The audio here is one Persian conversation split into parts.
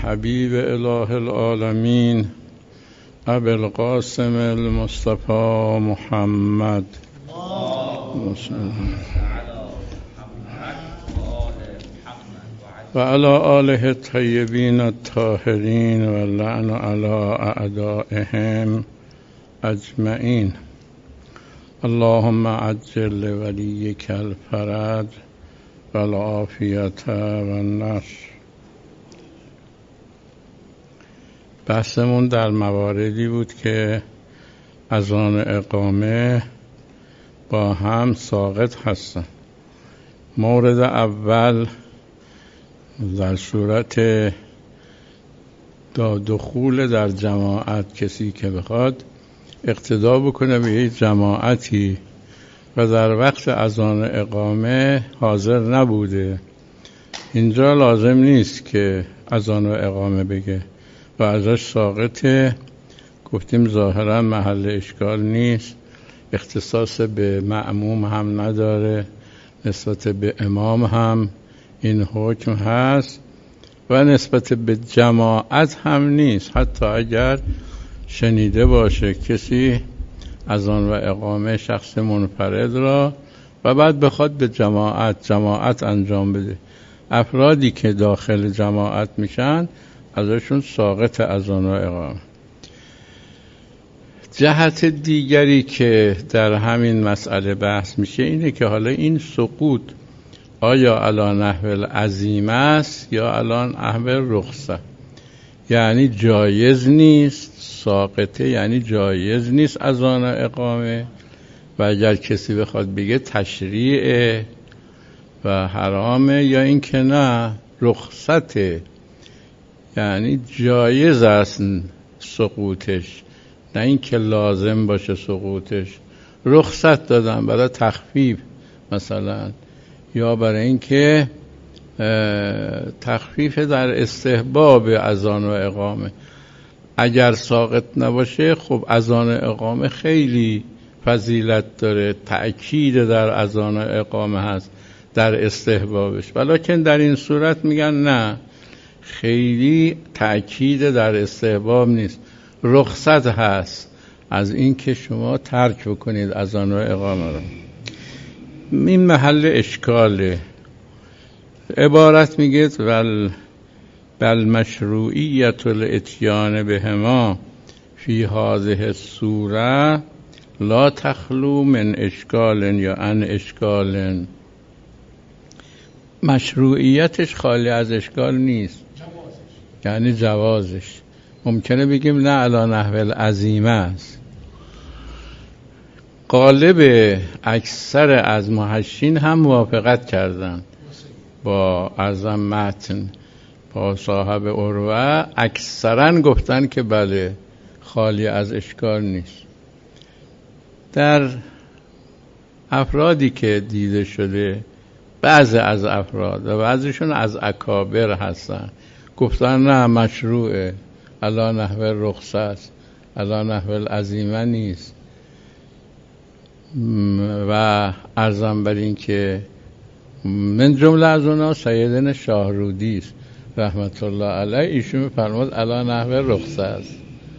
الحبيب إله العالمين أبي القاسم المصطفى محمد وعلى آله الطيبين الطاهرين واللعن على أعدائهم أجمعين. اللهم عجل لوليك الفرج والعافية والنصر. بحثمون در مواردی بود که اذان اقامه با هم ساقط هستن. مورد اول در صورت دخول در جماعت، کسی که بخواد اقتدا بکنه به یک جماعتی و در وقت اذان اقامه حاضر نبوده، اینجا لازم نیست که اذان و اقامه بگه و ازش ساقطه. گفتیم ظاهرا محل اشکال نیست، اختصاص به مأموم هم نداره، نسبت به امام هم این حکم هست و نسبت به جماعت هم نیست. حتی اگر شنیده باشه کسی اذان و اقامه شخص منفرد را و بعد بخواد به جماعت انجام بده، افرادی که داخل جماعت میشن ازشون ساقط اذان و اقامه. جهت دیگری که در همین مسئله بحث میشه اینه که حالا این سقوط آیا علی نحو العزیمه است یا علی نحو رخصه؟ یعنی جایز نیست، ساقطه یعنی جایز نیست اذان و اقامه، و اگر کسی بخواد بگه تشریعه و حرامه، یا این که نه رخصته یعنی جایز است سقوطش، نه این که لازم باشه سقوطش. رخصت دادن برای تخفیف مثلا، یا برای این که تخفیف در استحباب اذان و اقامه. اگر ساقط نباشه خب اذان و اقامه خیلی فضیلت داره، تأکید در اذان و اقامه هست در استحبابش، ولکن در این صورت میگن نه، خیلی تأکید در استحباب نیست، رخصت هست از این که شما ترک بکنید اذان و اقامه رو. این محل اشکاله. عبارت میگه بل مشروعیت الاتیان بهما فی هذه السوره لا تخلو من اشکال یا ان اشکال. مشروعیتش خالی از اشکال نیست، یعنی جوازش. ممکنه بگیم نه علی نحو العزیمه است. غالب اکثر از محشین هم موافقت کردن با اعظم متن، با صاحب عروه اکثرا گفتن که بله خالی از اشکال نیست. در افرادی که دیده شده، بعضی از افراد و بعضیشون از اکابر هستن، گفتن نه مشروعه، علی نحو رخصه است، علی نحو العزیمه نیست. و عرضم بر این که من جمله از اونا سیدنا شاهرودی است رحمت الله علیه، ایشون می‌فرماد علی نحو رخصه است.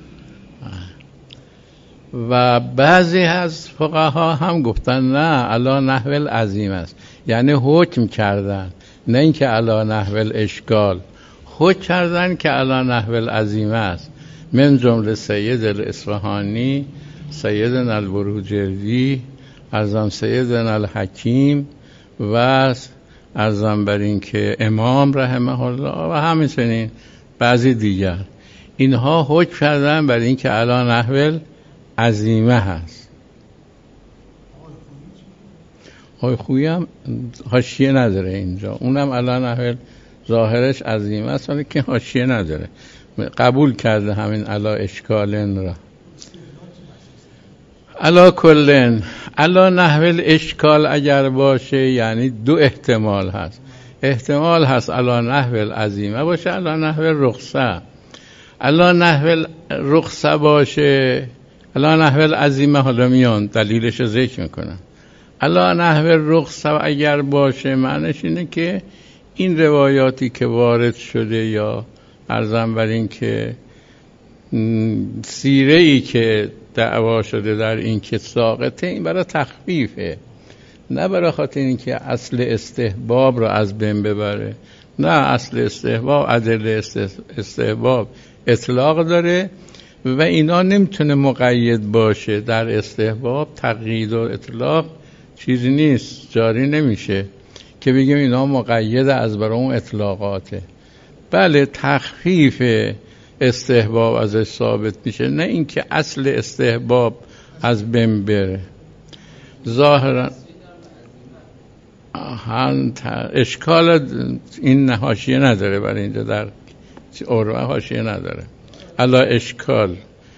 و بعضی از فقها هم گفتن نه علی نحو العزیمه است، یعنی حکم کردن، نه اینکه علی نحو الاشکال، حکم کردن که علی نحو العزیمه است. من جمله سید الاصفهانی، سیدنا البروجردی، ارزم سیدنا الحکیم و ارزم بر این که امام رحمه الله و همچنین بعضی دیگر، اینها حکم کردن بر این که علی نحو العزیمه هست. آقای خویی هم حاشیه نداره اینجا، اونم علی نحو ظاهرش عزیمه است ولی که حاشیه نداره، قبول کرده همین علی اشکالن را. علا کلن علا نحو الاشکال اگر باشه یعنی دو احتمال هست. احتمال هست علا نحو العزیمه باشه، علا نحو رخصه. علا نحو رخصه باشه، علا نحو العزیمه حالا میان دلیلش رو ذکر میکنم. علا نحو رخصه اگر باشه معنیش اینه که این روایاتی که وارد شده یا عرضم بر این که سیره‌ای که دعوا شده در این که ساقطه، این برای تخفیفه، نه برای خاطر این که اصل استحباب رو از بین ببره. نه، اصل استحباب، ادله استحباب اطلاق داره و اینا نمیتونه مقید باشه. در استحباب تقیید و اطلاق چیزی نیست، جاری نمیشه که بگیم اینا مقید از برای اون اطلاقاته. بله، تخفیف استحباب ازش ثابت میشه، نه اینکه اصل استحباب از بین بره. ظاهرا اشکال این حاشیه نداره، برای اینجا در عروه حاشیه نداره. الا اشکال،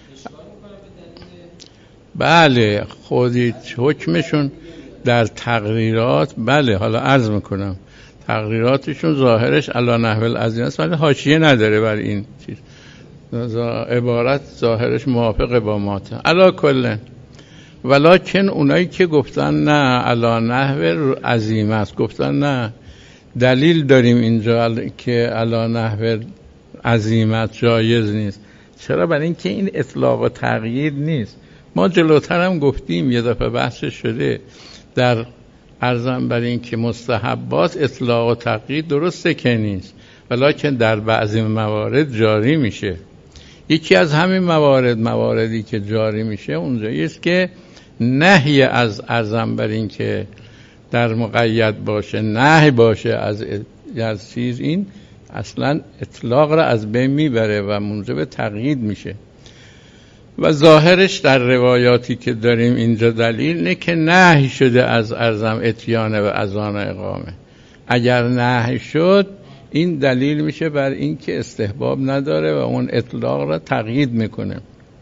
بله، خودی حکمشون در تقریرات، بله، حالا عرض میکنم تقریراتشون ظاهرش الا نحو العظیم است، ولی حاشیه نداره بر این چیز. عبارت ظاهرش موافقه با ماته. الا کلن، ولکن اونایی که گفتن نه الا نحو عظیم است، گفتن نه دلیل داریم اینجا که الا نحو عظیمت جایز نیست. چرا؟ برای اینکه این اطلاق و تغییر نیست. ما جلوتر هم گفتیم، یه دفعه بحث شده در عرضم بر این که مستحبات اطلاق و تغییر درسته که نیست، ولکن در بعضی موارد جاری میشه. یکی از همین مواردی که جاری میشه اونجایی است که نهی از عرضم بر این که در مقید باشه، نهی باشه از چیز، این اصلا اطلاق را از بین میبره و موجب تقیید میشه. و ظاهرش در روایاتی که داریم اینجا دلیل نه که نهی شده از عرضم اتیان و اذان و اقامه. اگر نهی شد، این دلیل میشه بر این که استحباب نداره و اون اطلاق را تقیید میکنه.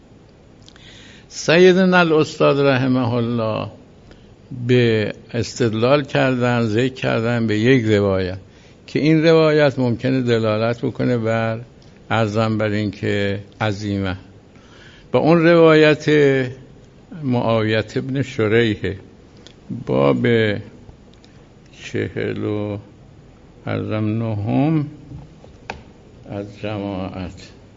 سیدنا الاستاد رحمه الله به استدلال کردن، ذکر کردن به یک روایت که این روایت ممکنه دلالت بکنه بر عرضم بر این که عظیمه. با اون روایت معاویه ابن شریح باب 40 عرضم نهم از جماعت.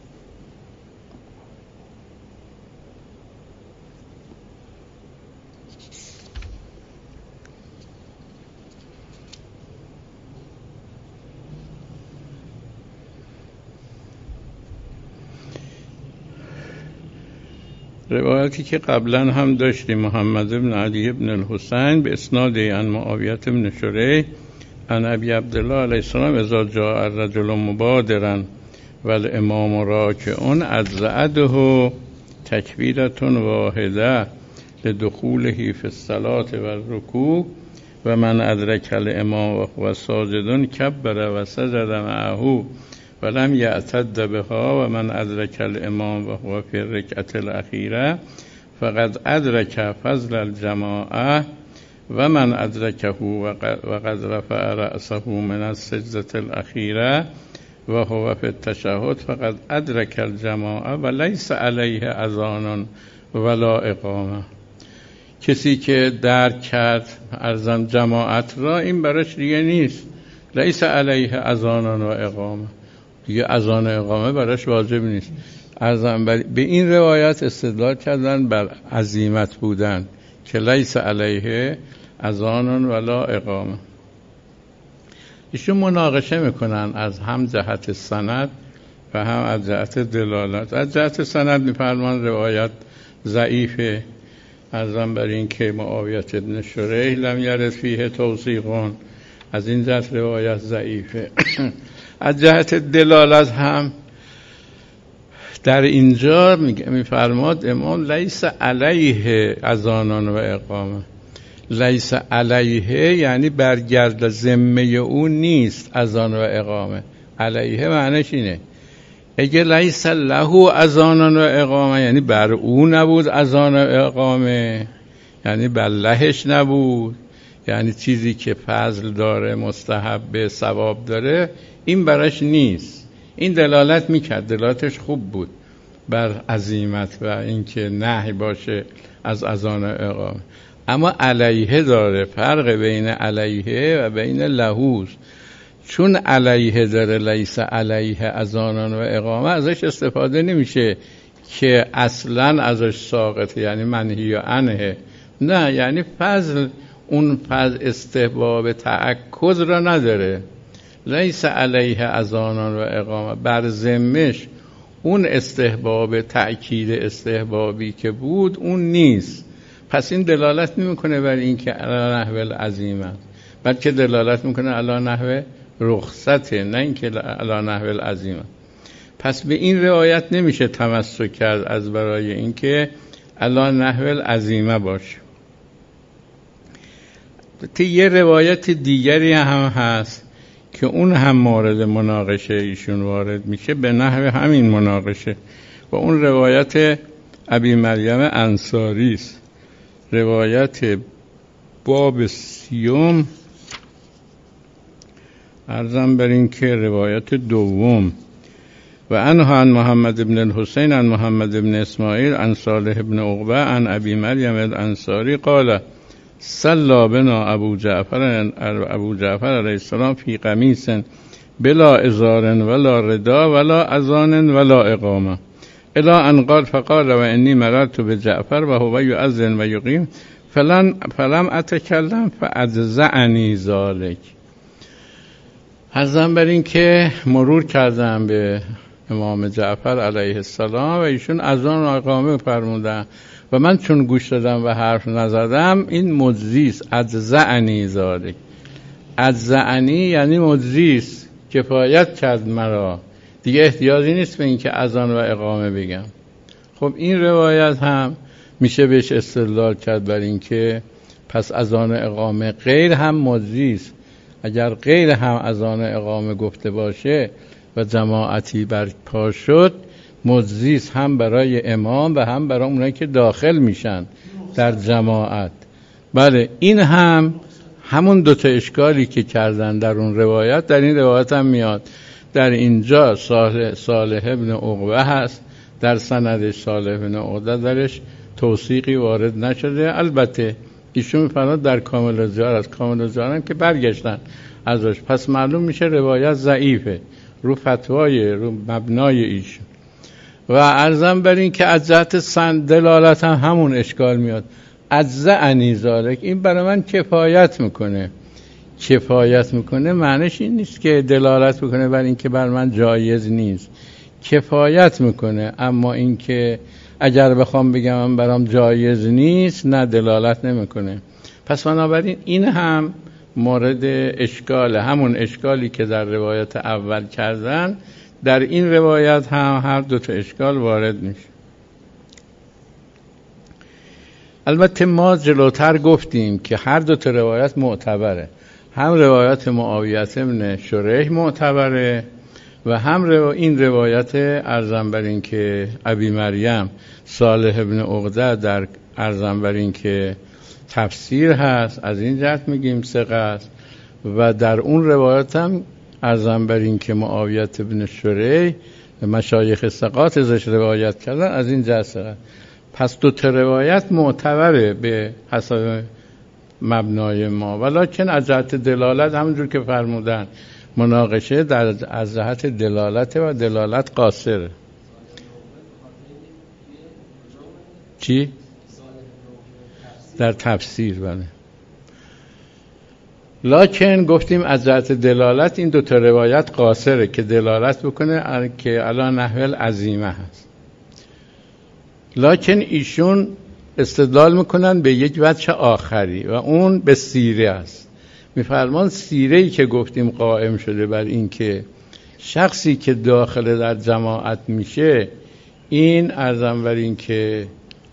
روایتی که قبلا هم داشتیم، محمد بن علی بن الحسین به اسناد عن معاویه بن شریح عن ابی عبدالله علیه السلام اذا جاء الرجل مبادرا والامام راکع اجزأته تکبیرة واحده لدخوله فی الصلاة والرکوع و من ادرک الامام و هو ساجد کبر و سجد معه ولم یعتد بها و من ادرک الامام و هو فی الرکعة الاخیره فقد ادرک فضل الجماعه و من ادرکه و قد رفع رأسه من السجدة الاخیره و هو فی التشهد فقد ادرک الجماعه و لیس علیه اذان ولا اقامه. کسی که درک کرد ارزم جماعت را، این براش دیگه نیست، لیس علیه اذان و اقامه، دیگه اذان و اقامه براش واجب نیست. ارزم به این روایت استدلال کردن بر عزیمت بودن که لیس علیه اذان ولا اقامه. ایشون مناقشه میکنن از هم جهت سند و هم از جهت دلالت. از جهت سند میفرمان روایت ضعیفه، ارزم بر این که معاویه ابن شریح لم یرد فیه توثیقون، از این جهت روایت ضعیفه. از جهت دلالت هم در اینجا میفرماد امام لیس علیه اذان و اقامه. لیس علیه یعنی برگرد ذمه او نیست اذان و اقامه. علیه معنیش اینه اگه لیس له اذان و اقامه یعنی بر او نبود اذان و اقامه، یعنی بر لهش نبود، یعنی چیزی که فضل داره، مستحب، ثواب داره، این براش نیست. این دلالت میکرد، دلالتش خوب بود بر عزیمت و اینکه نهی باشه از اذان و اقامه. اما علیه داره، فرق بین علیه و بین لهوز. چون علیه داره لیس علیه اذانان و اقامه ازش استفاده نمیشه که اصلا ازش ساقطه، یعنی منهی و عنه. نه، یعنی فضل، اون فضل استحباب تأکد را نداره. لیس علیه اذانان و اقامه، بر ذمش اون استحباب تأکید استحبابی که بود اون نیست. پس این دلالت نمیکنه بر این که علی نحو العزیمه، بلکه دلالت میکنه علی نحو رخصته، نه اینکه علی نحو العزیمه. پس به این روایت نمیشه تمسک کرد از برای اینکه علی نحو العزیمه باشه. یه روایت دیگری هم هست که اون هم مورد مناقشه ایشون وارد میشه به نحو همین مناقشه، و اون روایت ابی مریم انصاری است، روایت باب 30. عرضم بر این که روایت دوم: و عنها عن محمد بن الحسین عن محمد بن اسماعیل عن صالح بن عقبه عن ابی مریم الانصاری قال صلی بنا ابو جعفر علیه السلام فی قمیص بلا ازار ولا ردا ولا اذان ولا اقامه الی ان قال فقال و انی مررت بجعفر و هو یؤذن و یقیم فلم اتکلم فاجزعنی ذلک. عرضم بر این که مرور کردم به امام جعفر علیه السلام و ایشون اذان و اقامه فرمودن و من چون گوش دادم و حرف نزدم این مجزیست. اجزعنی ذلک، اجزعنی یعنی مجزیست، کفایت کرد مرا، دیگه احتیاجی نیست به این که اذان و اقامه بگم. خب این روایت هم میشه بهش استدلال کرد بر این که پس اذان و اقامه غیر هم مجزیست. اگر غیر هم اذان و اقامه گفته باشه و جماعتی برپا شد، مجزیست هم برای امام و هم برای اونایی که داخل میشن در جماعت. بله، این هم همون دوتا اشکالی که کردن در اون روایت در این روایت هم میاد. در اینجا صالح ابن عقبه هست، در سند صالح ابن عقبه درش توثیقی وارد نشده. البته ایشون میفرماد در کامل الجوهر از کامل الجوهر هم که برگشتن ازش، پس معلوم میشه روایت ضعیفه رو فتوای رو مبنای ایشون. و عرضم بر این که از جهت سند دلالت هم همون اشکال میاد. اجزعنی ذلک، این برای من کفایت میکنه. کفایت میکنه معنیش این نیست که دلالت میکنه بر این که بر من جایز نیست، کفایت میکنه. اما این که اگر بخوام بگم من برام جایز نیست، نه، دلالت نمیکنه. پس بنابراین این هم مورد اشکال، همون اشکالی که در روایت اول کردن در این روایت هم هر دو تا اشکال وارد میشه. البته ما جلوتر گفتیم که هر دو تا روایت معتبره، هم روایت معاویه بن شریح معتبره و هم این روایت ارزم بر این که ابی مریم صالح ابن عقده در ارزم بر این که تفسیر هست، از این جهت میگیم ثقه است. و در اون روایت هم ارزم بر این که معاویه بن شریح مشایخ ثقات ازش روایت کردن، از این جهت ثقه. پس دو تا روایت معتبره به حسب مبنای ما، ولکن از جهت دلالت همونجور که فرمودن مناقشه در از جهت دلالت و دلالت قاصره. چی؟ در تفسیر. بله، لکن گفتیم از جهت دلالت این دو تا روایت قاصره که دلالت بکنه که علی نحو العزیمه هست. لکن ایشون استدلال میکنن به یک وجه آخری و اون به سیره است. میفرمان سیره‌ای که گفتیم قائم شده بر این که شخصی که داخل در جماعت میشه، این ارزم بر این که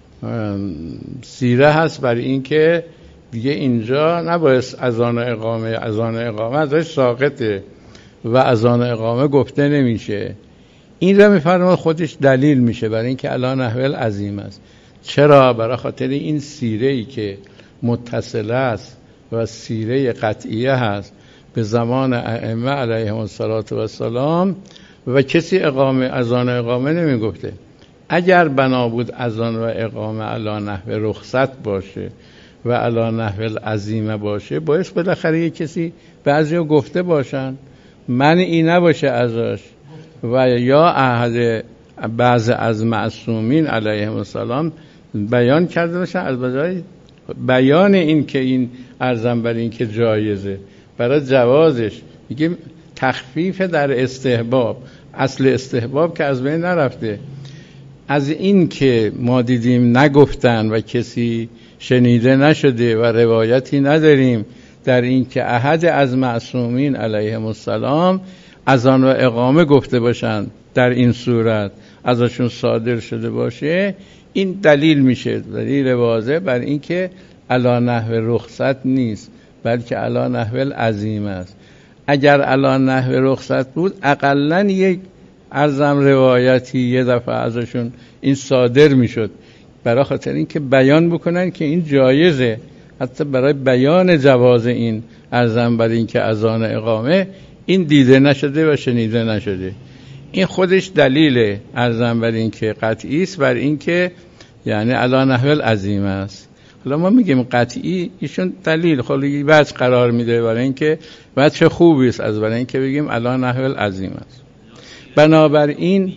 سیره هست بر این که دیگه اینجا نباید اذان و اقامه ازش ساقطه و اذان و اقامه گفته نمیشه. این را میفرمان خودش دلیل میشه برای این که علی نحو العزیمه است. چرا؟ برای خاطر این سیره‌ای که متصله است و سیره قطعیه هست به زمان ائمه علیهم السلام و کسی اذان و اقامه نمیگفته. اگر بنا بود اذان و اقامه علی نحو رخصت باشه و علی نحو العزیمه باشه، باعث بالاخره یک کسی بعضیا گفته باشن منعی نباشه ازش و یا احد بعض از معصومین علیهم السلام بیان کرده باشه، از بجای بیان این که این ارزم بر این که جایزه برای جوازش میگه تخفیف در استحباب، اصل استحباب که از بین نرفته. از این که ما دیدیم نگفتن و کسی شنیده نشده و روایتی نداریم در این که احد از معصومین علیهم السلام اذان و اقامه گفته باشند در این صورت ازشون صادر شده باشه، این دلیل میشه، دلیل واضح بر این که علی نحو رخصت نیست بلکه علی نحو العزیم است. اگر علی نحو رخصت بود اقلن یک ارزم روایتی یه دفعه ازشون این صادر میشد، برای خاطر این که بیان بکنن که این جایزه، حتی برای بیان جواز این ارزم بر این که اذان اقامه این دیده نشده و شنیده نشده. این خودش دلیله ارزم بر این که قطعی است بر این که یعنی علی نحو العزیم است. حالا ما میگیم قطعی، ایشون دلیل خیلی وجه قرار میده برای این که وجه خوبی است از برای این که بگیم علی نحو العزیم است. بنابراین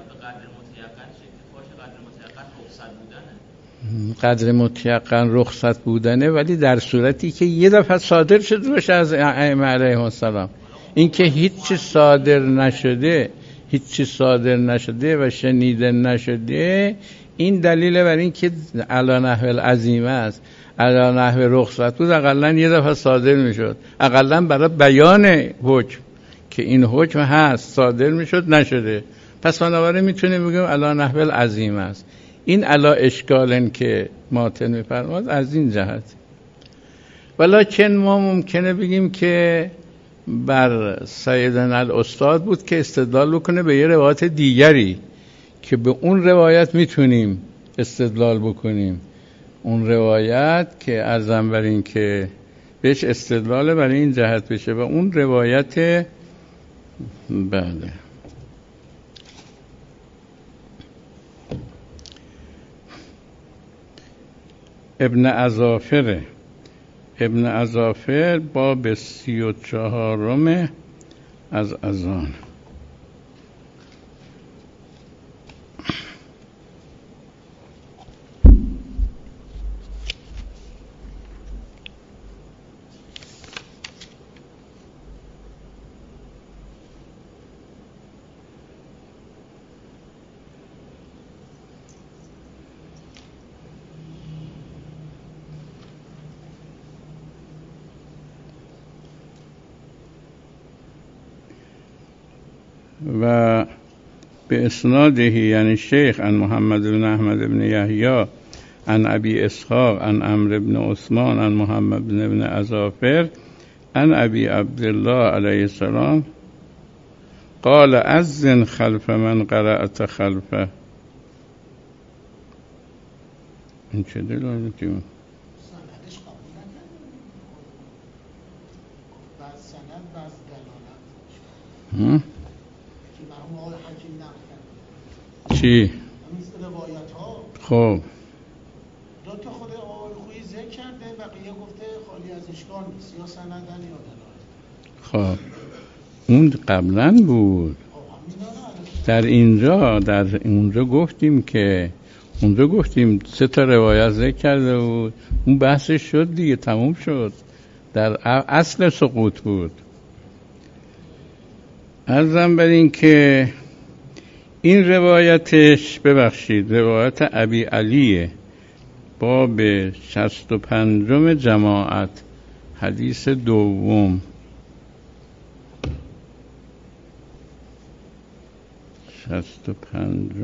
قدر متیقن رخصت بودنه، ولی در صورتی که یه دفعه صادر شده باشه از ائمه علیهم السلام. این که هیچی صادر نشده و شنیده نشده، این دلیل بر این که علی نحو العزیمه است. علی نحو رخصت بود اقلا یه دفعه صادر میشد، اقلا برای بیان حکم که این حکم هست صادر میشد، نشده. پس بنابراین میتونیم بگیم علی نحو العزیمه است. این علا اشکالن که ماتن میفرماد از این جهت. ولکن ما ممکنه بگیم که بر سیدنا الاستاد بود که استدلال بکنه به یه روایت دیگری که به اون روایت میتونیم استدلال بکنیم. اون روایت که ارزم بر این که بهش استدلال برای این جهت بشه و اون روایت بله ابن اظافر باب 34 از اذان. و به اسناده یعنی شیخ عن محمد بن احمد بن یحیی عن ابی اسحاق عن عمرو بن عثمان عن محمد بن اظافر عن ابی عبدالله علیه السلام قال اذن خلف من قرأت خلفه. این چه دلالتی بود؟ چی؟ خب دو تا خود آقای خویی ذکر کرده، بقیه گفته خالی از اشکال نیست، یا سندن یا دلالت. خب اون قبلا بود. در اونجا گفتیم که اونجا گفتیم 3 تا روایت ذکر کرده بود، اون بحثش شد دیگه، تموم شد، در اصل سقوط بود. عرضم بر این که این روایتش روایت ابی علیه باب 65 جماعت حدیث دوم 65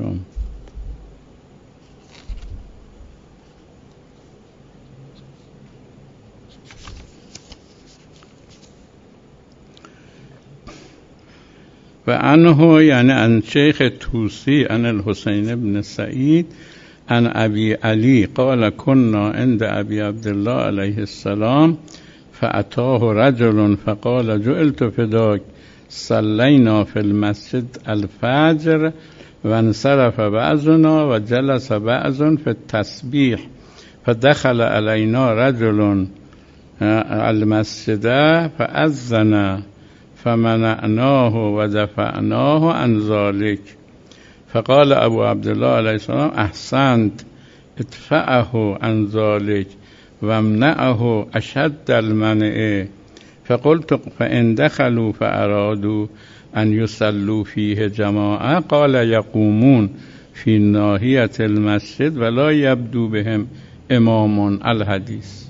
و عنه یعنی عن شیخ توسی عن الحسین بن سعید عن ابی علی قال كنا عند ابي عبد الله علیه السلام فاتاه رجل فقال جعلت فداك صلينا في المسجد الفجر وانصرف بعضنا وجلس بعض في التسبيح فدخل علينا رجل المسجد فأذن فمنعناه و دفعناه عن ذلك. فقال ابو عبدالله علیه السلام احسنت ادفعه عن ذلك وامنعه اشد المنع. فقلت فإن دخلوا فأرادوا أن يصلوا فيه جماعة قال يقومون في ناحية المسجد ولا يبدو بهم امام الحدیث.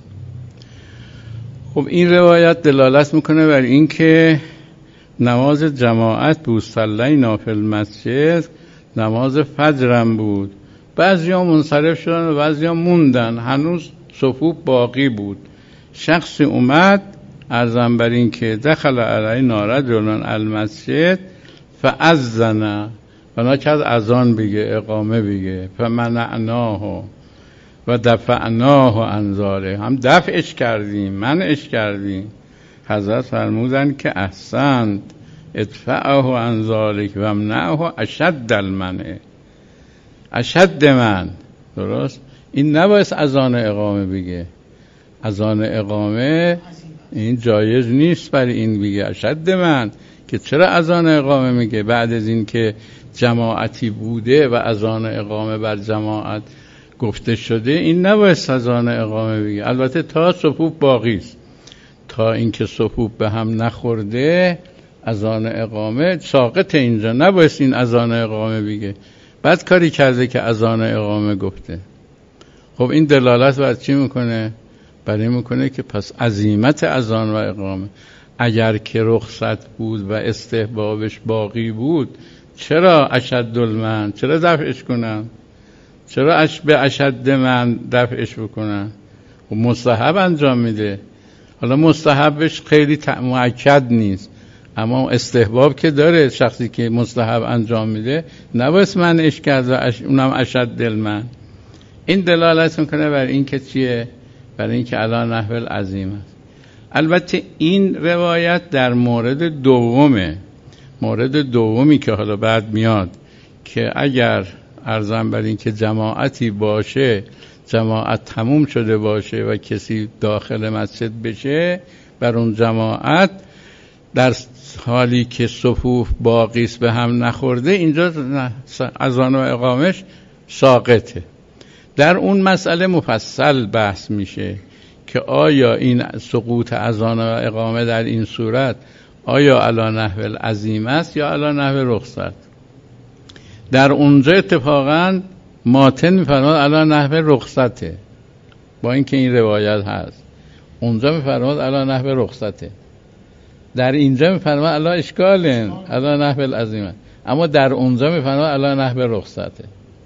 خب این روایت دلالت میکنه بر این که نماز جماعت بود، صلینا فی المسجد، نماز فجرم بود. بعضیا منصرف شدن و بعضیا موندن، هنوز صفوف باقی بود. شخصی اومد عرضم بر این که دخل علینا رجل المسجد فاذن، بنا کرد اذان بگه، اقامه بگه، فمنعناه و دفعناه عن ذلک، هم دفعش کردیم، منعش کردیم. حضرت فرمودن که احسنت ادفعه عن ذلک و امنعه اشد المنع، اشد من. درست؟ این نباید اذان اقامه بگه، اذان اقامه این جایز نیست برای این بگه اشد من، که چرا اذان اقامه میگه بعد از این که جماعتی بوده و اذان اقامه بر جماعت گفته شده؟ این نباید اذان اقامه بگه. البته تا صفوف باقی است، تا اینکه صفوف به هم نخورده اذان اقامه ساقط، اینجا نباید این اذان اقامه بگه. بعد کاری کرده که اذان اقامه گفته. خب این دلالت بر چی میکنه؟ برای میکنه که پس عزیمت اذان و اقامه اگر که رخصت بود و استحبابش باقی بود، چرا اشد المن، چرا دفعش کنن؟ چرا به اشد من دفعش بکنن؟ و مستحب انجام میده. حالا مستحبش خیلی مؤکد نیست، اما استحباب که داره. شخصی که مستحب انجام میده نباید منعش کرد و اونم اشد المن. این دلالت میکنه بر این که چیه؟ برای این که علی نحو العظیم است. البته این روایت در مورد دومه، مورد دومی که حالا بعد میاد، که اگر عرضم بر این که جماعتی باشه، جماعت تموم شده باشه و کسی داخل مسجد بشه، بر اون جماعت در حالی که صفوف باقیست به هم نخورده، اینجا اذان و اقامش ساقطه. در اون مسئله مفصل بحث میشه که آیا این سقوط اذان و اقامه در این صورت آیا علی نحو العظیم است یا علی نحو رخصت. در اونجا اتفاقا ماتن میفرماد علی نحو رخصته، با اینکه این روایت هست. اونجا میفرماد علی نحو رخصته، در اینجا میفرماد علی اشکالن علی نحو العظیم، اما در اونجا میفرماد علی نحو رخصته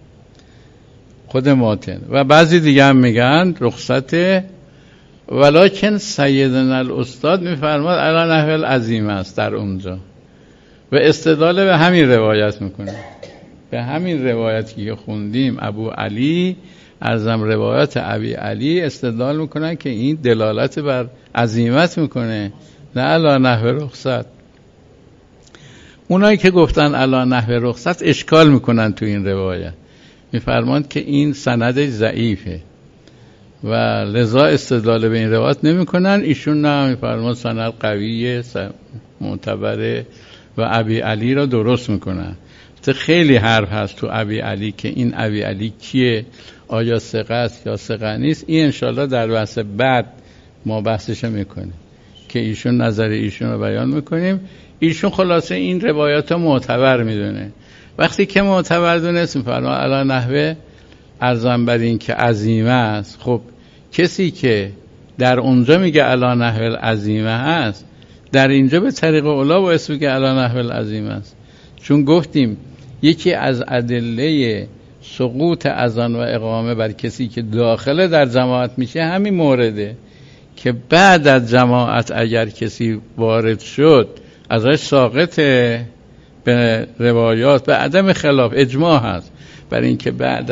خود ماتن. و بعضی دیگه هم میگن رخصته، ولکن سیدنا الاستاد میفرماد علی نحو العظیم است در اونجا، و استدلال به همین روایت میکنه، به همین روایتی که خوندیم ابو علی، ارزم روایت ابی علی، استدلال میکنن که این دلالت بر عظیمت میکنه، نه علی نحو رخصت. اونایی که گفتن علی نحو رخصت اشکال میکنن تو این روایت، میفرماند که این سندش ضعیفه و لذا استدلال به این روایت نمیکنن. ایشون نه، میفرماند سند قویه، معتبره و ابی علی را درست میکنن. خیلی حرف هست تو ابی علی که این ابی علی کیه، آیا ثقه است یا ثقه نیست. این انشالله در بحث بعد ما بحثش میکنیم که ایشون نظر ایشون رو بیان میکنیم. ایشون خلاصه این روایات رو معتبر میدونه. وقتی که معتبر دونست میفرما علی نحوه ارزم بر این که عظیمه است. خب کسی که در اونجا میگه علی نحوه العظیمه هست، در اینجا به طریق اولا باید بگه علی نحوه العظیمه است. چون گفتیم یکی از ادله سقوط اذان و اقامه بر کسی که داخل در جماعت میشه همین مورده که بعد از جماعت اگر کسی وارد شد ازش ساقطه. به روایات به عدم خلاف اجماع هست برای اینکه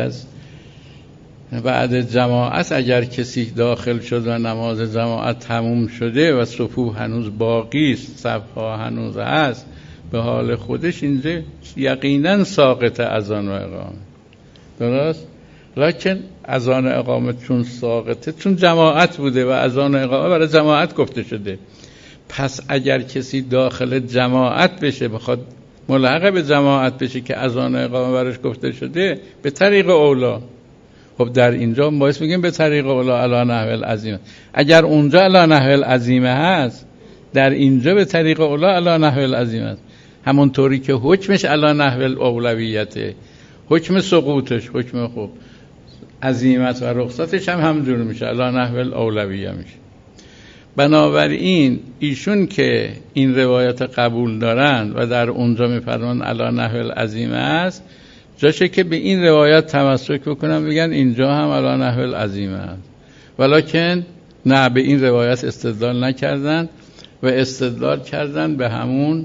بعد جماعت اگر کسی داخل شد و نماز جماعت تموم شده و صفوف هنوز باقی است، صفها هنوز هست، به حال خودش اینجا یقینا ساقط اذان و اقامه. درست؟ لکن اذان و اقامه چون ساقطه، چون جماعت بوده و اذان و اقامه برای جماعت گفته شده، پس اگر کسی داخل جماعت بشه، بخواد ملحق به جماعت بشه که اذان اقامه براش گفته شده، به طریق اولا. خب در اینجا ما باید میگیم به طریق اولا علی نحو العزیمه. اگر اونجا علی نحو العزیمه هست، در اینجا به طریق اولا علی نحو العزیمه است. همونطوری که حکمش علی نحو الاولویته، حکم سقوطش، حکم خوب عزیمت و رخصتش هم همجور میشه، علی نحو الاولویه میشه. بنابراین ایشون که این روایت قبول دارن و در اونجا میفرمان علی نحو العزیمه است، جاشه که به این روایت تمسک بکنن، بگن اینجا هم علی نحو العزیمه است. ولکن نه، به این روایت استدلال نکردن و استدلال کردن به همون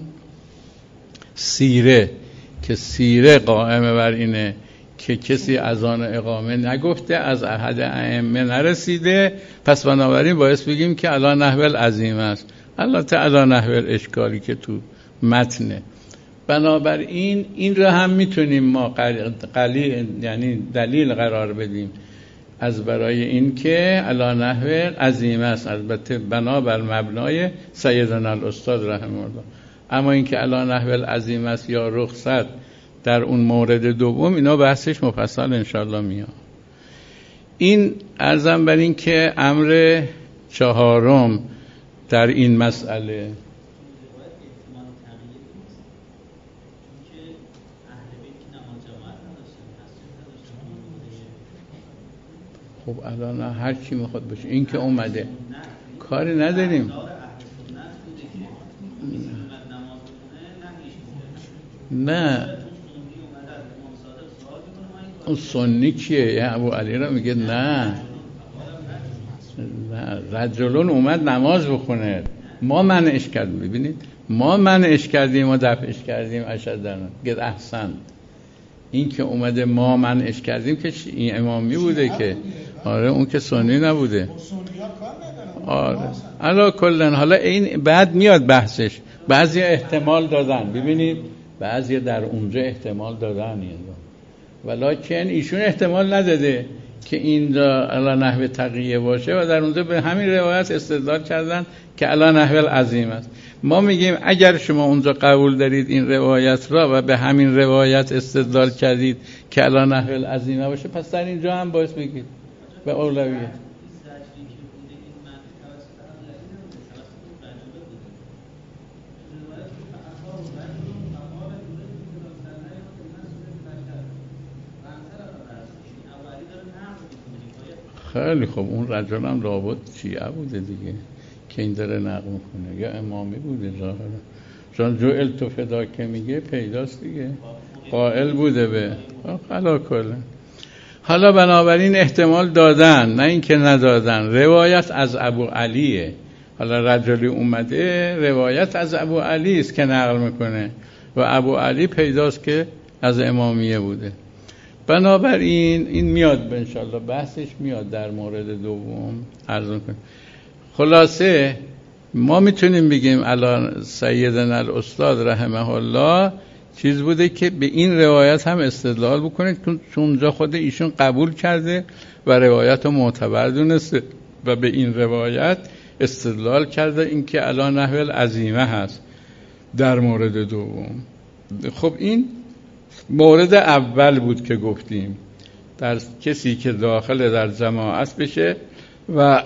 سیره، که سیره قائمه بر اینه که کسی اذان اقامه نگفته، از احد ائمه نرسیده، پس بنابراین باید بگیم که علی نحو العزیمه است. البته علی نحو الاشکالی که تو متنه. بنابراین این را هم میتونیم ما یعنی دلیل قرار بدیم از برای این که علی نحو العزیمه است، البته بنابر مبنای سیدنا الاستاد رحمه الله. اما این که علی نحو العزیمه است یا رخصت در اون مورد دوم، اینا بحثش مفصل انشاءالله میاد. این عرضم بر این که امر چهارم در این مسئله خب الان هر کی میخواد باشه، این که اومده کاری نداریم. نه اون سنی کیه؟ ابو علی را میگه نه رجلون اومد نماز بخونه، ما منعش کردیم. ببینید ما منعش کردیم، ما دفعش کردیم. اشهدن گفت احسن. این که اومده ما منعش کردیم که این امامی بوده که آره، اون که سنی نبوده. آره علا کلن. حالا این بعد میاد بحثش. بعضی احتمال دادن، ببینید بعضی در اونجا احتمال دادن، ولکن ایشون احتمال نداده که اینجا علی نحو تقیه باشه و در اونجا به همین روایت استدلال کردن که علی نحو العزیمه است. ما میگیم اگر شما اونجا قبول دارید این روایت را و به همین روایت استدلال کردید که علی نحو العزیمه باشه، پس در اینجا هم باعث بگید به اولویت. خیلی خوب، اون رجل هم لابد شیعه بوده دیگه که این داره نقل میکنه، یا امامی بوده ظاهرا، چون جوئل تو فدا که میگه پیداست دیگه، قائل بوده به خلا کله. حالا بنابراین احتمال دادن، نه اینکه ندادن. روایت از ابو علیه. حالا رجلی اومده روایت از ابو علی است که نقل میکنه و ابو علی پیداست که از امامیه بوده. بنابراین این میاد انشاءالله بحثش میاد در مورد دوم عرض کنیم. خلاصه ما میتونیم بگیم الان سیدنا الاستاد رحمه الله چیز بوده که به این روایت هم استدلال بکنه، چون اونجا خود ایشون قبول کرده و روایت رو معتبر دونسته و به این روایت استدلال کرده این که علی نحو العزیمه هست در مورد دوم. خب این مورد اول بود که گفتیم، در کسی که داخل در جماعت بشه و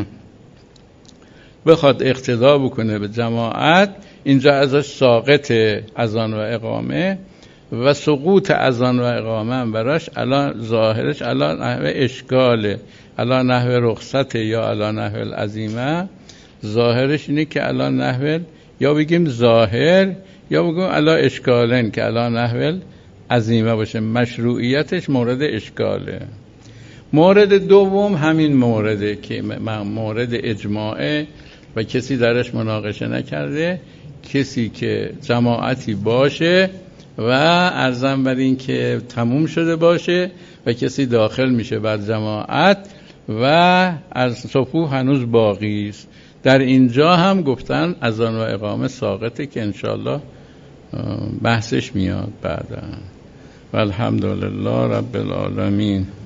بخواد اقتدا بکنه به جماعت، اینجا ازش ساقط اذان و اقامه و سقوط اذان و اقامه هم براش الان ظاهرش الان نحو اشکاله، الان نحو رخصت یا الان نحو العزیمه. ظاهرش اینه که الان نحو یا بگیم ظاهر یا بگیم الان اشکالن که الان نحو عزیمه باشه، مشروعیتش مورد اشکاله. مورد دوم همین مورده که مورد اجماعه و کسی درش مناقشه نکرده، کسی که جماعتی باشه و عرضم بر این که تموم شده باشه و کسی داخل میشه بر جماعت و از صفوف هنوز باقی است، در اینجا هم گفتن اذان و اقامه ساقطه که انشاءالله بحثش میاد بعدا. والحمدلله رب العالمین.